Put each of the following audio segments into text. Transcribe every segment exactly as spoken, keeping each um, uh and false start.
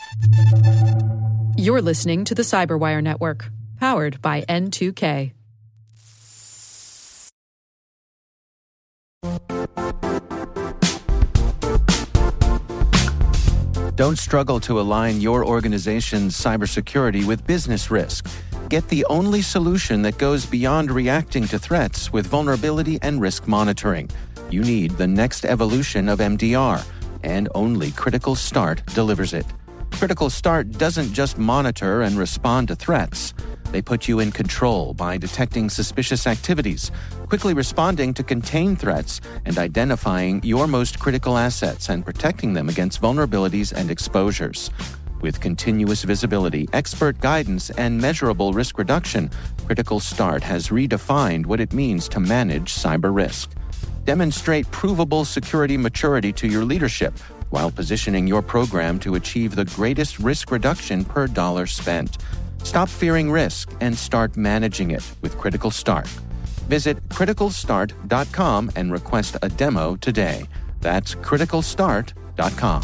You're listening to the Cyberwire Network, powered by N two K. Don't struggle to align your organization's cybersecurity with business risk. Get the only solution that goes beyond reacting to threats with vulnerability and risk monitoring. You need the next evolution of M D R, and only Critical Start delivers it. Critical Start doesn't just monitor and respond to threats. They put you in control by detecting suspicious activities, quickly responding to contain threats, and identifying your most critical assets and protecting them against vulnerabilities and exposures. With continuous visibility, expert guidance, and measurable risk reduction, Critical Start has redefined what it means to manage cyber risk. Demonstrate provable security maturity to your leadership while positioning your program to achieve the greatest risk reduction per dollar spent. Stop fearing risk and start managing it with Critical Start. Visit critical start dot com and request a demo today. That's critical start dot com.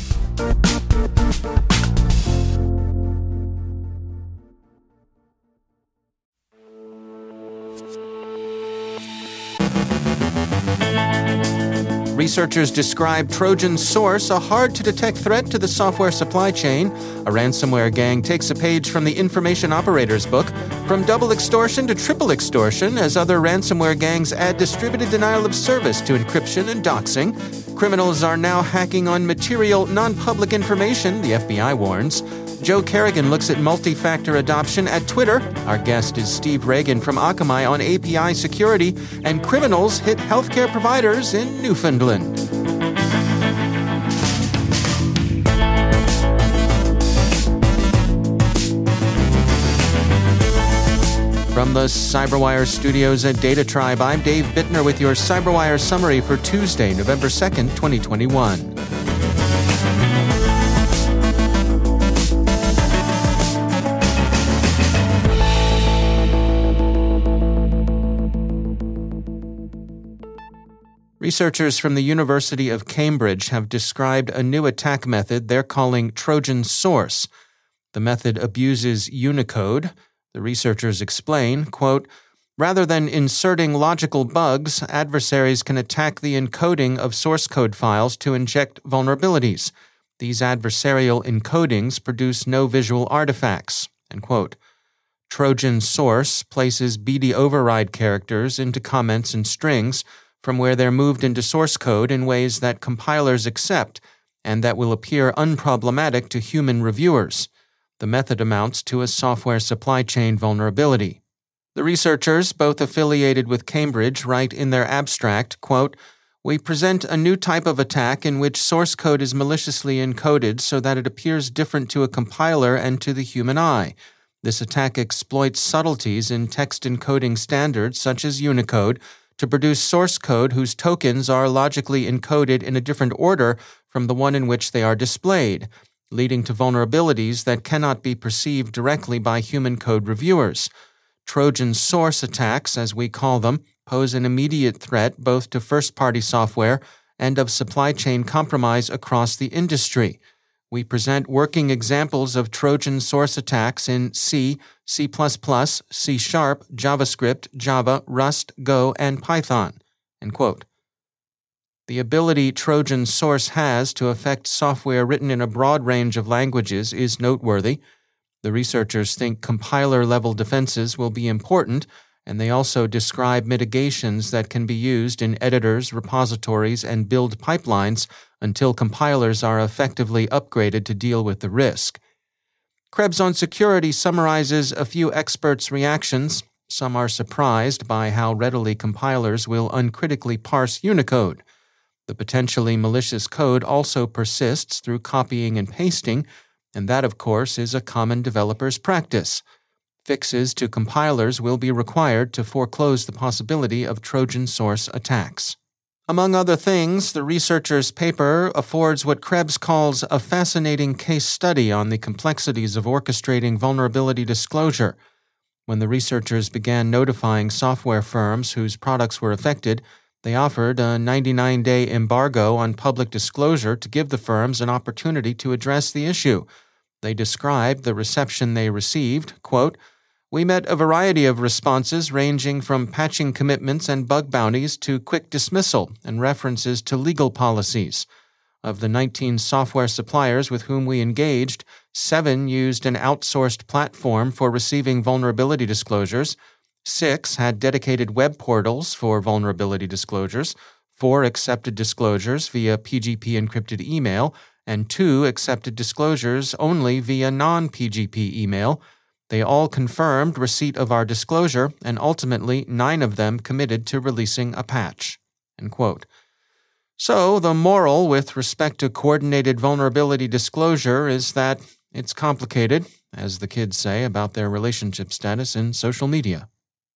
Researchers describe Trojan Source, a hard-to-detect threat to the software supply chain. A ransomware gang takes a page from the Information Operator's book. From double extortion to triple extortion, as other ransomware gangs add distributed denial of service to encryption and doxing. Criminals are now hacking on material, non-public information, the F B I warns. Joe Kerrigan looks at multi-factor adoption at Twitter. Our guest is Steve Reagan from Akamai on A P I security. And criminals hit healthcare providers in Newfoundland. From the Cyberwire studios at Data Tribe, I'm Dave Bittner with your Cyberwire summary for Tuesday, November second, twenty twenty-one. Researchers from the University of Cambridge have described a new attack method they're calling Trojan Source. The method abuses Unicode. The researchers explain, quote, rather than inserting logical bugs, adversaries can attack the encoding of source code files to inject vulnerabilities. These adversarial encodings produce no visual artifacts, end quote. Trojan Source places B D override characters into comments and strings from where they're moved into source code in ways that compilers accept and that will appear unproblematic to human reviewers. The method amounts to a software supply chain vulnerability. The researchers, both affiliated with Cambridge, write in their abstract, quote, we present a new type of attack in which source code is maliciously encoded so that it appears different to a compiler and to the human eye. This attack exploits subtleties in text encoding standards such as Unicode to produce source code whose tokens are logically encoded in a different order from the one in which they are displayed, leading to vulnerabilities that cannot be perceived directly by human code reviewers. Trojan Source attacks, as we call them, pose an immediate threat both to first-party software and of supply chain compromise across the industry. We present working examples of Trojan Source attacks in C, C++, C Sharp, JavaScript, Java, Rust, Go, and Python. End quote. The ability Trojan Source has to affect software written in a broad range of languages is noteworthy. The researchers think compiler-level defenses will be important, and they also describe mitigations that can be used in editors, repositories, and build pipelines until compilers are effectively upgraded to deal with the risk. Krebs on Security summarizes a few experts' reactions. Some are surprised by how readily compilers will uncritically parse Unicode. The potentially malicious code also persists through copying and pasting, and that, of course, is a common developer's practice. Fixes to compilers will be required to foreclose the possibility of Trojan Source attacks. Among other things, the researchers' paper affords what Krebs calls a fascinating case study on the complexities of orchestrating vulnerability disclosure. When the researchers began notifying software firms whose products were affected, they offered a ninety-nine day embargo on public disclosure to give the firms an opportunity to address the issue. They described the reception they received, quote, "We met a variety of responses ranging from patching commitments and bug bounties to quick dismissal and references to legal policies. Of the nineteen software suppliers with whom we engaged, seven used an outsourced platform for receiving vulnerability disclosures, six had dedicated web portals for vulnerability disclosures, four accepted disclosures via P G P encrypted email, and two accepted disclosures only via non-P G P email. They all confirmed receipt of our disclosure, and ultimately nine of them committed to releasing a patch." End quote. So, the moral with respect to coordinated vulnerability disclosure is that it's complicated, as the kids say about their relationship status in social media.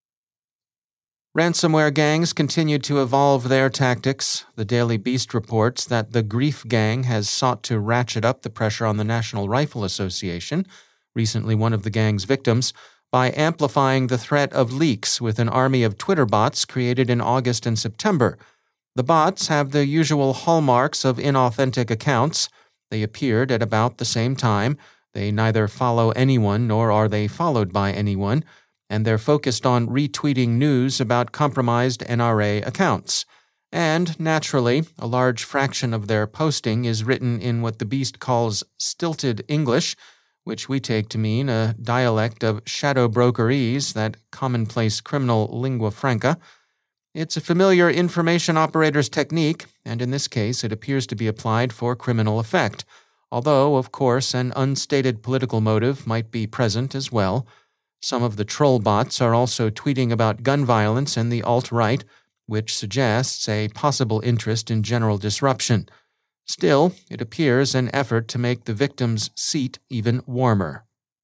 Ransomware gangs continue to evolve their tactics. The Daily Beast reports that the Grief Gang has sought to ratchet up the pressure on the National Rifle Association, recently one of the gang's victims, by amplifying the threat of leaks with an army of Twitter bots created in August and September. The bots have the usual hallmarks of inauthentic accounts. They appeared at about the same time. They neither follow anyone nor are they followed by anyone, and they're focused on retweeting news about compromised N R A accounts. And, naturally, a large fraction of their posting is written in what the Beast calls stilted English, which we take to mean a dialect of shadow brokerese, that commonplace criminal lingua franca. It's a familiar information operator's technique, and in this case it appears to be applied for criminal effect, although, of course, an unstated political motive might be present as well. Some of the troll bots are also tweeting about gun violence and the alt-right, which suggests a possible interest in general disruption. Still, it appears an effort to make the victim's seat even warmer.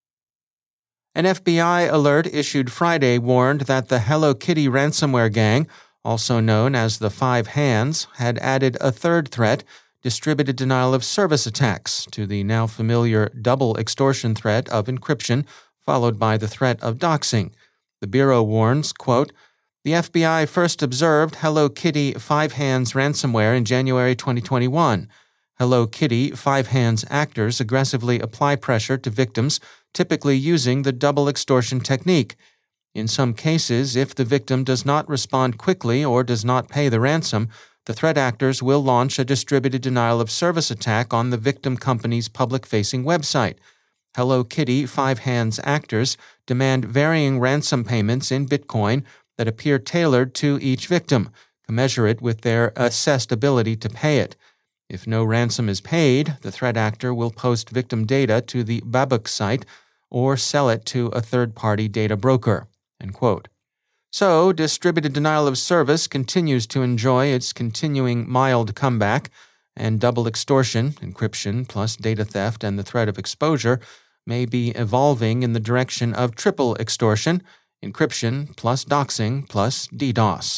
An F B I alert issued Friday warned that the Hello Kitty ransomware gang, also known as the Five Hands, had added a third threat, distributed denial of service attacks, to the now familiar double extortion threat of encryption, followed by the threat of doxing. The Bureau warns, quote, "The F B I first observed Hello Kitty Five Hands ransomware in January twenty twenty-one. Hello Kitty Five Hands actors aggressively apply pressure to victims, typically using the double extortion technique. In some cases, if the victim does not respond quickly or does not pay the ransom, the threat actors will launch a distributed denial of service attack on the victim company's public-facing website. Hello Kitty Five Hands actors demand varying ransom payments in Bitcoin that appear tailored to each victim, commensurate with their assessed ability to pay it. If no ransom is paid, the threat actor will post victim data to the Babuk site or sell it to a third-party data broker." End quote. So, distributed denial of service continues to enjoy its continuing mild comeback, and double extortion, encryption plus data theft and the threat of exposure, may be evolving in the direction of triple extortion, encryption plus doxing plus DDoS.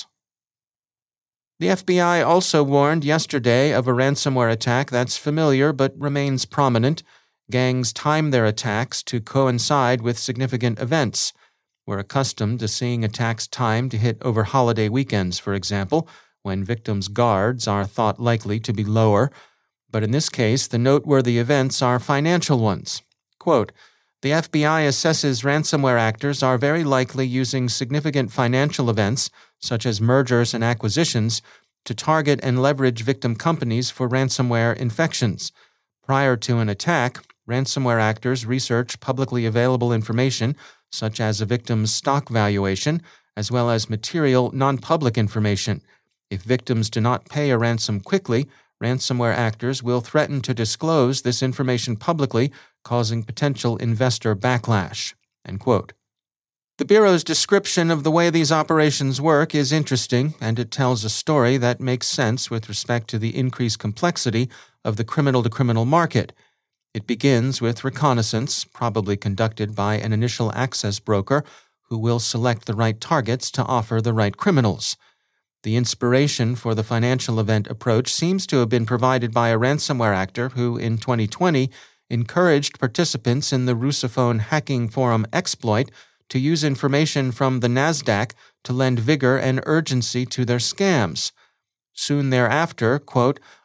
The F B I also warned yesterday of a ransomware attack that's familiar but remains prominent. Gangs time their attacks to coincide with significant events. We're accustomed to seeing attacks timed to hit over holiday weekends, for example, when victims' guards are thought likely to be lower. But in this case, the noteworthy events are financial ones. Quote, "The F B I assesses ransomware actors are very likely using significant financial events, such as mergers and acquisitions, to target and leverage victim companies for ransomware infections. Prior to an attack, ransomware actors research publicly available information, such as a victim's stock valuation, as well as material non-public information. If victims do not pay a ransom quickly, ransomware actors will threaten to disclose this information publicly, causing potential investor backlash." End quote. The Bureau's description of the way these operations work is interesting, and it tells a story that makes sense with respect to the increased complexity of the criminal-to-criminal market. It begins with reconnaissance, probably conducted by an initial access broker who will select the right targets to offer the right criminals. The inspiration for the financial event approach seems to have been provided by a ransomware actor who, in twenty twenty, encouraged participants in the Russophone hacking forum Exploit to use information from the NASDAQ to lend vigor and urgency to their scams. Soon thereafter, quote,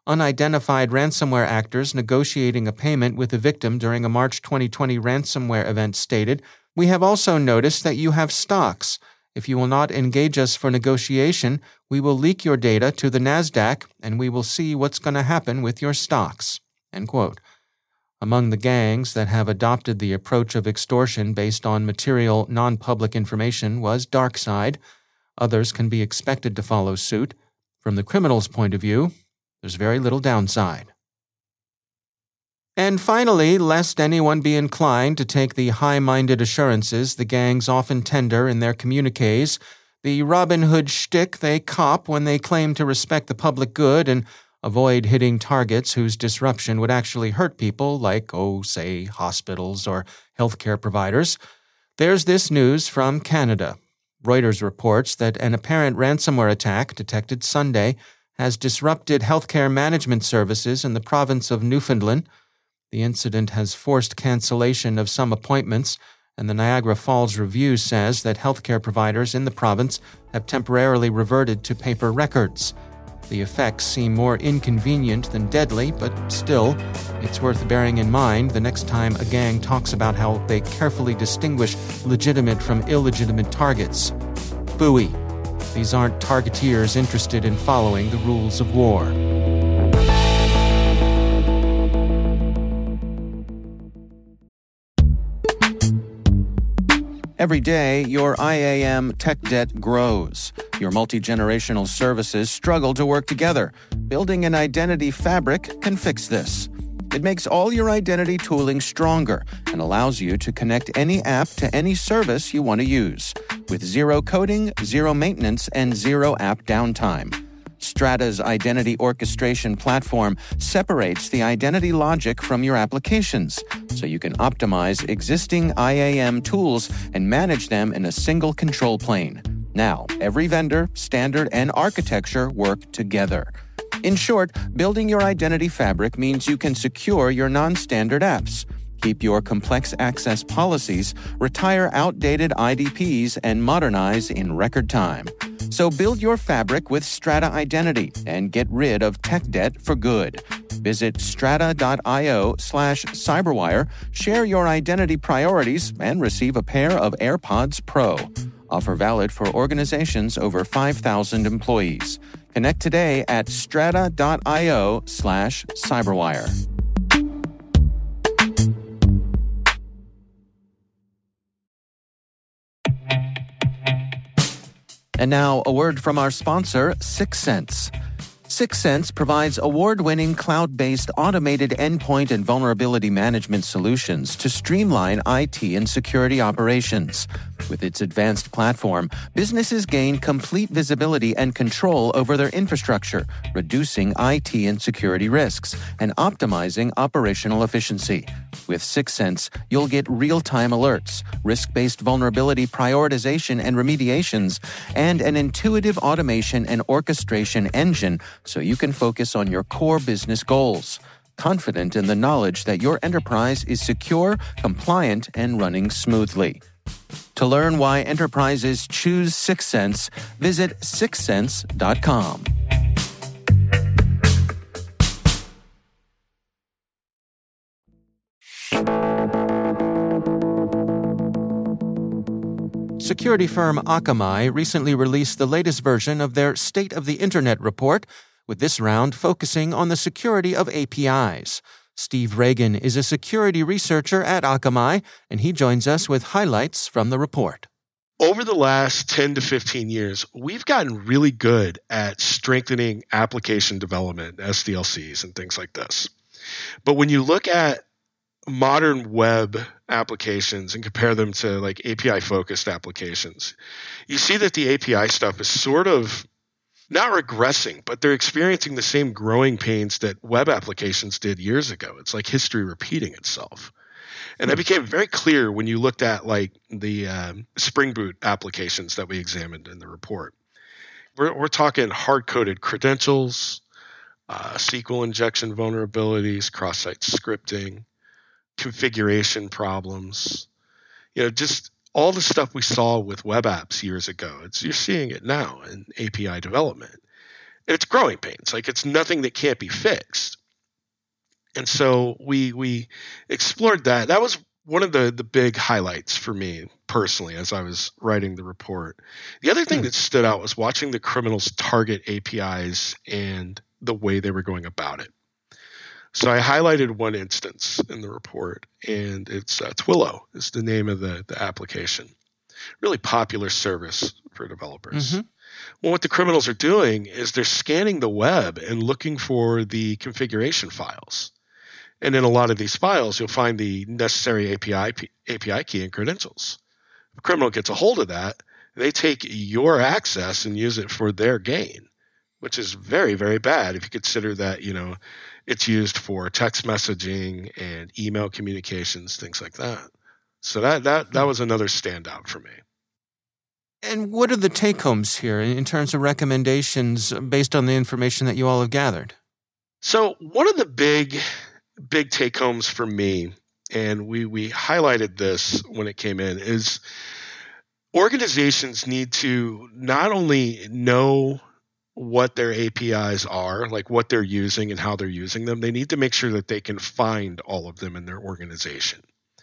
unidentified ransomware actors negotiating a payment with the victim during a March twenty twenty ransomware event stated, "We have also noticed that you have stocks. If you will not engage us for negotiation, we will leak your data to the NASDAQ and we will see what's going to happen with your stocks." End quote. Among the gangs that have adopted the approach of extortion based on material, non-public information was DarkSide. Others can be expected to follow suit. From the criminal's point of view, there's very little downside. And finally, lest anyone be inclined to take the high-minded assurances the gangs often tender in their communiques, the Robin Hood shtick they cop when they claim to respect the public good and avoid hitting targets whose disruption would actually hurt people like, oh, say, hospitals or healthcare providers. There's this news from Canada. Reuters reports that an apparent ransomware attack detected Sunday has disrupted healthcare management services in the province of Newfoundland. The incident has forced cancellation of some appointments, and the Niagara Falls Review says that healthcare providers in the province have temporarily reverted to paper records. The effects seem more inconvenient than deadly, but still, it's worth bearing in mind the next time a gang talks about how they carefully distinguish legitimate from illegitimate targets. Phooey. These aren't targeteers interested in following the rules of war. Every day, your I A M tech debt grows. Your multi-generational services struggle to work together. Building an identity fabric can fix this. It makes all your identity tooling stronger and allows you to connect any app to any service you want to use, with zero coding, zero maintenance, and zero app downtime. Strata's identity orchestration platform separates the identity logic from your applications, so you can optimize existing I A M tools and manage them in a single control plane. Now, every vendor, standard, and architecture work together. In short, building your identity fabric means you can secure your non-standard apps, keep your complex access policies, retire outdated I D Ps, and modernize in record time. So build your fabric with Strata Identity and get rid of tech debt for good. Visit strata.io slash cyberwire, share your identity priorities, and receive a pair of AirPods Pro. Offer valid for organizations over five thousand employees. Connect today at strata.io slash cyberwire. And now, a word from our sponsor, Syxsense. Syxsense provides award-winning cloud-based automated endpoint and vulnerability management solutions to streamline I T and security operations. With its advanced platform, businesses gain complete visibility and control over their infrastructure, reducing I T and security risks and optimizing operational efficiency. With Syxsense, you'll get real-time alerts, risk-based vulnerability prioritization and remediations, and an intuitive automation and orchestration engine so you can focus on your core business goals, confident in the knowledge that your enterprise is secure, compliant, and running smoothly. To learn why enterprises choose Syxsense, visit syxsense dot com. Security firm Akamai recently released the latest version of their State of the Internet report, with this round focusing on the security of A P Is. Steve Reagan is a security researcher at Akamai, and he joins us with highlights from the report. Over the last ten to fifteen years, we've gotten really good at strengthening application development, S D L Cs, and things like this. But when you look at modern web applications and compare them to like A P I-focused applications, you see that the A P I stuff is sort of not regressing, but they're experiencing the same growing pains that web applications did years ago. It's like history repeating itself. And that became very clear when you looked at like the um, Spring Boot applications that we examined in the report. We're, we're talking hard-coded credentials, uh, S Q L injection vulnerabilities, cross-site scripting, configuration problems, you know, just all the stuff we saw with web apps years ago. It's, you're seeing it now in A P I development. And it's growing pains. Like, it's nothing that can't be fixed. And so we we explored that. That was one of the, the big highlights for me personally as I was writing the report. The other thing that stood out was watching the criminals target A P Is and the way they were going about it. So I highlighted one instance in the report, and it's uh, Twillo is the name of the, the application. Really popular service for developers. Mm-hmm. Well, what the criminals are doing is they're scanning the web and looking for the configuration files. And in a lot of these files, you'll find the necessary A P I A P I key and credentials. If a criminal gets a hold of that, they take your access and use it for their gain, which is very, very bad if you consider that, you know, it's used for text messaging and email communications, things like that. So that that that was another standout for me. And what are the take-homes here in terms of recommendations based on the information that you all have gathered? So one of the big big take-homes for me, and we we highlighted this when it came in, is organizations need to not only know what their A P Is are, like what they're using and how they're using them, they need to make sure that they can find all of them in their organization.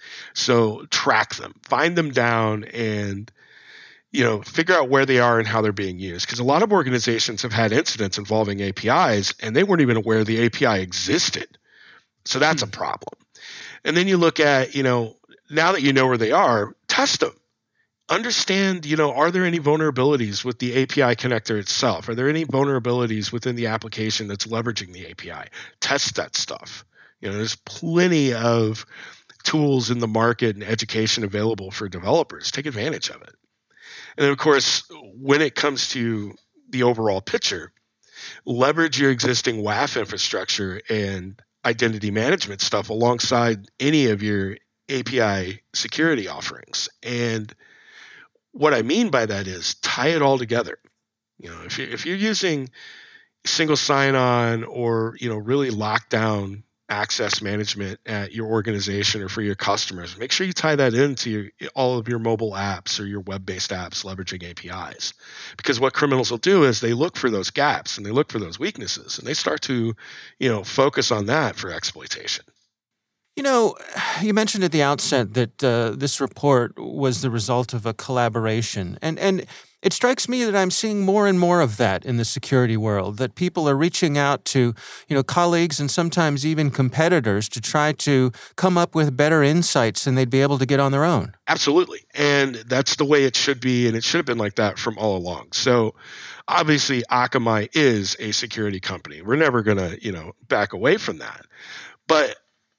So track them, find them down, and you know, figure out where they are and how they're being used. Because a lot of organizations have had incidents involving A P Is, and they weren't even aware the A P I existed. So that's hmm. a problem. And then you look at, you know, now that you know where they are, test them. Understand, you know, are there any vulnerabilities with the A P I connector itself? Are there any vulnerabilities within the application that's leveraging the A P I? Test that stuff. You know, there's plenty of tools in the market and education available for developers. Take advantage of it. And then, of course, when it comes to the overall picture, leverage your existing W A F infrastructure and identity management stuff alongside any of your A P I security offerings. And what I mean by that is tie it all together. You know, if you're, if you're using single sign-on or, you know, really locked down access management at your organization or for your customers, make sure you tie that into your, all of your mobile apps or your web-based apps leveraging A P Is. Because what criminals will do is they look for those gaps and they look for those weaknesses and they start to, you know, focus on that for exploitation. You know, you mentioned at the outset that uh, this report was the result of a collaboration. And, and it strikes me that I'm seeing more and more of that in the security world, that people are reaching out to, you know, colleagues and sometimes even competitors to try to come up with better insights than they'd be able to get on their own. Absolutely. And that's the way it should be. And it should have been like that from all along. So obviously, Akamai is a security company. We're never going to, you know, back away from that. But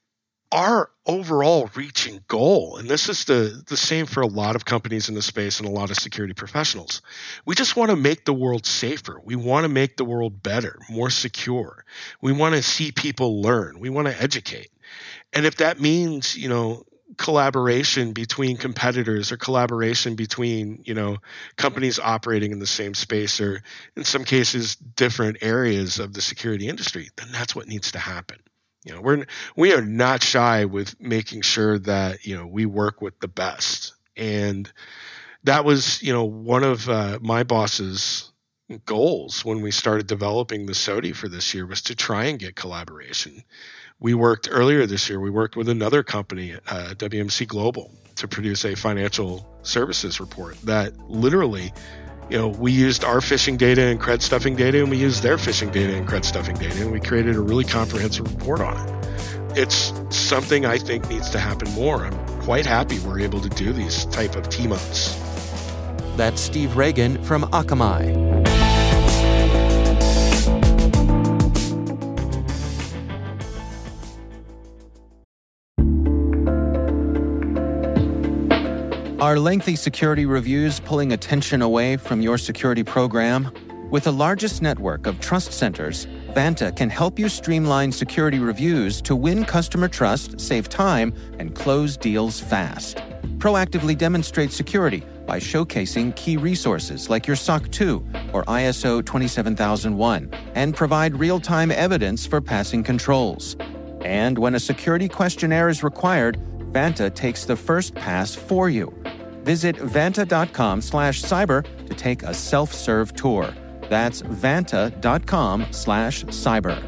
our overall reaching goal, and this is the, the same for a lot of companies in the space and a lot of security professionals, we just want to make the world safer. We want to make the world better, more secure. We want to see people learn. We want to educate. And if that means, you know, collaboration between competitors or collaboration between, you know, companies operating in the same space or in some cases different areas of the security industry, then that's what needs to happen. You know, we're we are not shy with making sure that, you know, we work with the best. And that was, you know, one of uh, my boss's goals when we started developing the S O T I for this year was to try and get collaboration. We worked earlier this year, we worked with another company, uh, W M C Global, to produce a financial services report that literally, you know, we used our phishing data and cred stuffing data, and we used their phishing data and cred stuffing data, and we created a really comprehensive report on it. It's something I think needs to happen more. I'm quite happy we're able to do these type of team-ups. That's Steve Reagan from Akamai. Are lengthy security reviews pulling attention away from your security program? With the largest network of trust centers, Vanta can help you streamline security reviews to win customer trust, save time, and close deals fast. Proactively demonstrate security by showcasing key resources like your S O C two or I S O twenty-seven thousand one, and provide real-time evidence for passing controls. And when a security questionnaire is required, Vanta takes the first pass for you. Visit vanta.com slash cyber to take a self-serve tour. That's vanta.com slash cyber.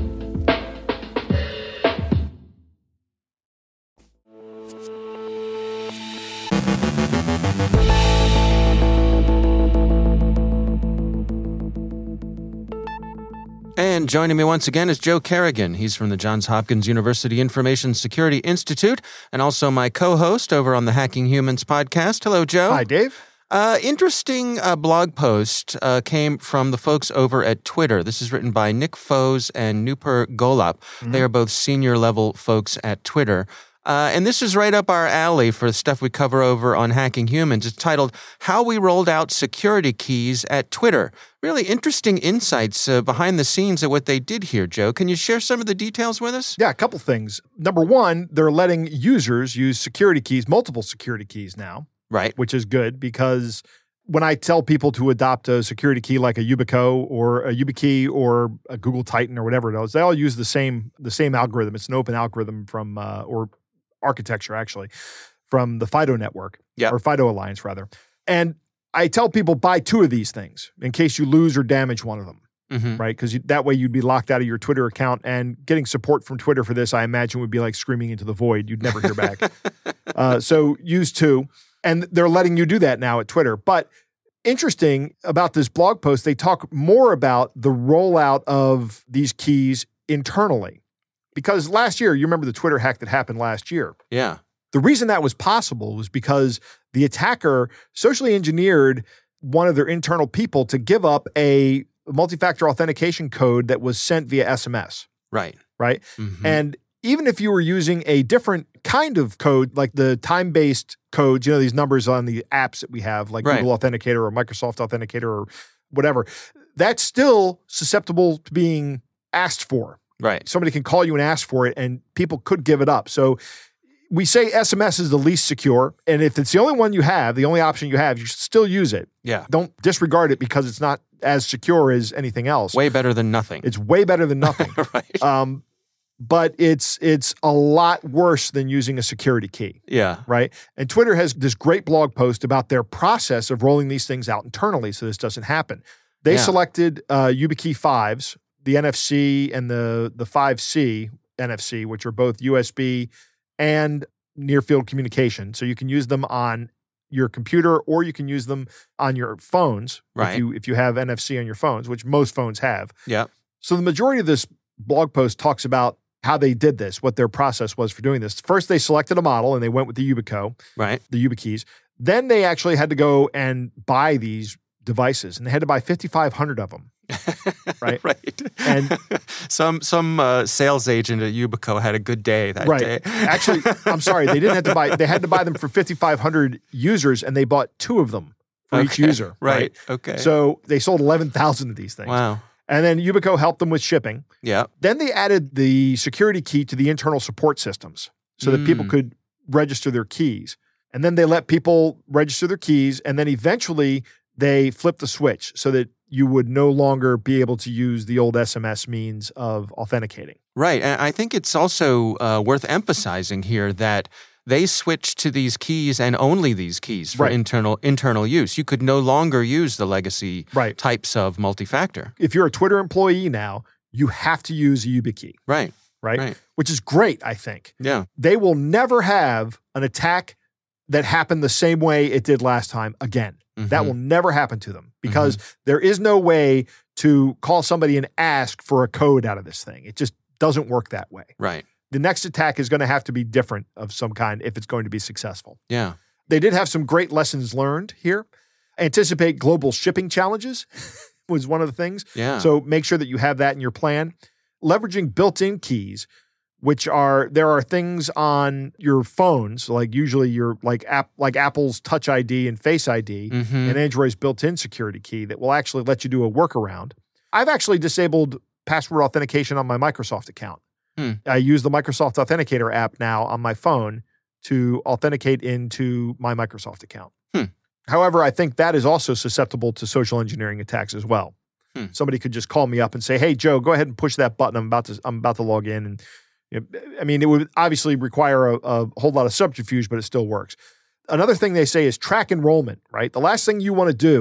And joining me once again is Joe Carrigan. He's from the Johns Hopkins University Information Security Institute and also my co-host over on the Hacking Humans podcast. Hello, Joe. Hi, Dave. Uh, interesting uh, blog post uh, came from the folks over at Twitter. This is written by Nick Foes and Nupur Golap. Mm-hmm. They are both senior-level folks at Twitter. Uh, and this is right up our alley for stuff we cover over on Hacking Humans. It's titled, How We Rolled Out Security Keys at Twitter. Really interesting insights uh, behind the scenes of what they did here, Joe. Can you share some of the details with us? Yeah, a couple things. Number one, they're letting users use security keys, multiple security keys now. Right. Which is good because when I tell people to adopt a security key like a Yubico or a YubiKey or a Google Titan or whatever it is, they all use the same the same algorithm. It's an open algorithm from, uh, or architecture actually, from the FIDO network, yep. or FIDO Alliance rather. And I tell people buy two of these things in case you lose or damage one of them, mm-hmm. right? Because that way you'd be locked out of your Twitter account, and getting support from Twitter for this, I imagine, would be like screaming into the void. You'd never hear back. uh, so use two. And they're letting you do that now at Twitter. But interesting about this blog post, they talk more about the rollout of these keys internally. Because last year, you remember the Twitter hack that happened last year. Yeah. The reason that was possible was because the attacker socially engineered one of their internal people to give up a multi-factor authentication code that was sent via S M S. Right. Right? Mm-hmm. And even if you were using a different kind of code, like the time-based codes, you know, these numbers on the apps that we have, like right. Google Authenticator or Microsoft Authenticator or whatever, that's still susceptible to being asked for. Right. Somebody can call you and ask for it, and people could give it up. So we say S M S is the least secure, and if it's the only one you have, the only option you have, you should still use it. Yeah. Don't disregard it because it's not as secure as anything else. Way better than nothing. It's way better than nothing. Right. Um, but it's it's a lot worse than using a security key. Yeah. Right? And Twitter has this great blog post about their process of rolling these things out internally so this doesn't happen. They Yeah. selected uh, YubiKey fives, the N F C and the, the five C N F C, which are both U S B and near-field communication. So you can use them on your computer or you can use them on your phones right. if you if you have N F C on your phones, which most phones have. Yeah. So the majority of this blog post talks about how they did this, what their process was for doing this. First, they selected a model and they went with the Yubico, right. the YubiKeys. Then they actually had to go and buy these devices, and they had to buy fifty-five hundred of them. Right, right, and some some uh, sales agent at Yubico had a good day that right. day. Actually, I'm sorry, they didn't have to buy. They had to buy them for fifty-five hundred users, and they bought two of them for okay. each user. Right. right. Okay. So they sold eleven thousand of these things. Wow. And then Yubico helped them with shipping. Yeah. Then they added the security key to the internal support systems so that mm. people could register their keys. And then they let people register their keys, and then eventually they flipped the switch so that you would no longer be able to use the old S M S means of authenticating. Right. And I think it's also uh, worth emphasizing here that they switched to these keys and only these keys for right. internal internal use. You could no longer use the legacy right. types of multi-factor. If you're a Twitter employee now, you have to use a YubiKey. Right. Right? Right. Which is great, I think. Yeah. They will never have an attack that happened the same way it did last time again. Mm-hmm. That will never happen to them because mm-hmm. there is no way to call somebody and ask for a code out of this thing. It just doesn't work that way. Right. The next attack is going to have to be different of some kind if it's going to be successful. Yeah. They did have some great lessons learned here. Anticipate global shipping challenges was one of the things. Yeah. So make sure that you have that in your plan. Leveraging built-in keys, which are, there are things on your phones, like usually your, like app, like Apple's Touch I D and Face I D mm-hmm. and Android's built-in security key that will actually let you do a workaround. I've actually disabled password authentication on my Microsoft account. Hmm. I use the Microsoft Authenticator app now on my phone to authenticate into my Microsoft account. Hmm. However, I think that is also susceptible to social engineering attacks as well. Hmm. Somebody could just call me up and say, "Hey, Joe, go ahead and push that button. I'm about to I'm about to log in." And you know, I mean, it would obviously require a, a whole lot of subterfuge, but it still works. Another thing they say is track enrollment. Right, the last thing you want to do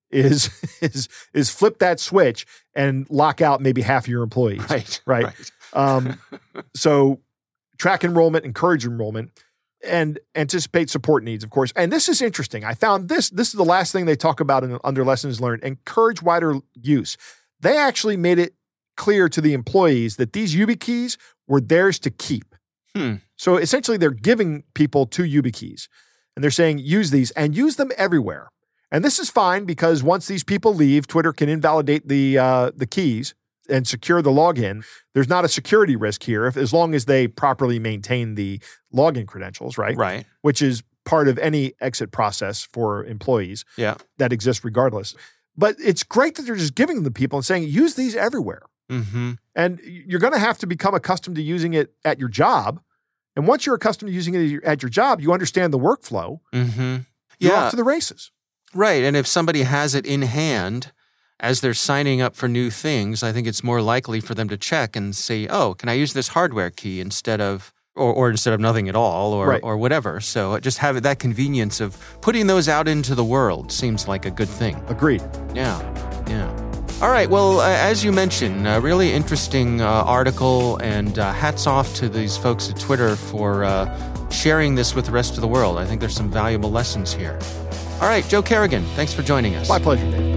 is is is flip that switch and lock out maybe half of your employees. Right. Right. right. Um, so track enrollment, encourage enrollment, and anticipate support needs, of course. And this is interesting. I found this, this is the last thing they talk about in, under lessons learned, encourage wider use. They actually made it clear to the employees that these YubiKeys were theirs to keep. Hmm. So essentially they're giving people two YubiKeys and they're saying, use these and use them everywhere. And this is fine because once these people leave, Twitter can invalidate the uh, the keys and secure the login. There's not a security risk here if, as long as they properly maintain the login credentials, right? Right. Which is part of any exit process for employees Yeah. that exists regardless. But it's great that they're just giving them to people and saying, use these everywhere. Mm-hmm. And you're going to have to become accustomed to using it at your job. And once you're accustomed to using it at your job, you understand the workflow. Mm-hmm. You're Yeah. off to the races. Right. And if somebody has it in hand as they're signing up for new things, I think it's more likely for them to check and say, oh, can I use this hardware key instead of, or, or instead of nothing at all, or, Right. or whatever. So just having that convenience of putting those out into the world seems like a good thing. Agreed. Yeah. Yeah. All right. Well, uh, as you mentioned, a really interesting uh, article, and uh, hats off to these folks at Twitter for uh, sharing this with the rest of the world. I think there's some valuable lessons here. All right, Joe Carrigan, thanks for joining us. My pleasure, Dave.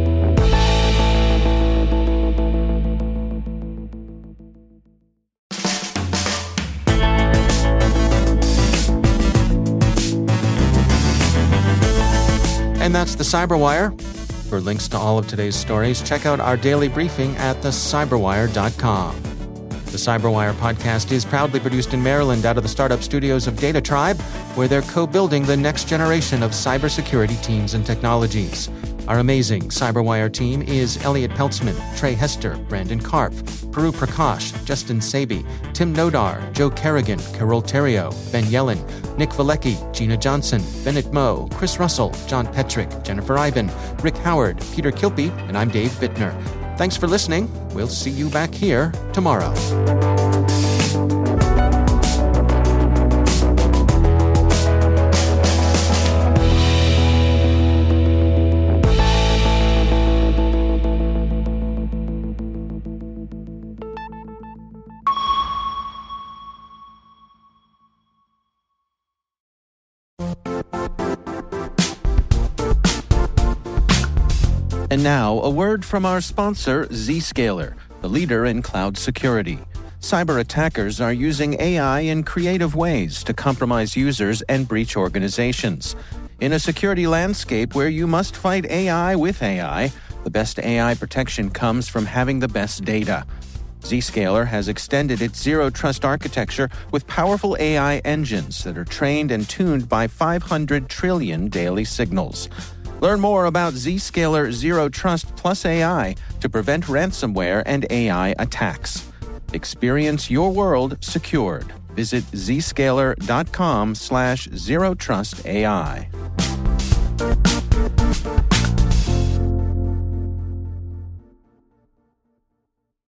And that's the Cyberwire. For links to all of today's stories, check out our daily briefing at the cyberwire dot com. The Cyberwire podcast is proudly produced in Maryland out of the startup studios of Data Tribe, where they're co-building the next generation of cybersecurity teams and technologies. Our amazing Cyberwire team is Elliot Peltzman, Trey Hester, Brandon Karpf, Puru Prakash, Justin Sabi, Tim Nodar, Joe Carrigan, Carol Terrio, Ben Yellen, Nick Valecki, Gina Johnson, Bennett Moe, Chris Russell, John Petrick, Jennifer Iben, Rick Howard, Peter Kilpie, and I'm Dave Bittner. Thanks for listening. We'll see you back here tomorrow. And now, a word from our sponsor, Zscaler, the leader in cloud security. Cyber attackers are using A I in creative ways to compromise users and breach organizations. In a security landscape where you must fight A I with A I, the best A I protection comes from having the best data. Zscaler has extended its zero-trust architecture with powerful A I engines that are trained and tuned by five hundred trillion daily signals. Learn more about Zscaler Zero Trust Plus A I to prevent ransomware and A I attacks. Experience your world secured. Visit zscaler dot com slash zero trust A I.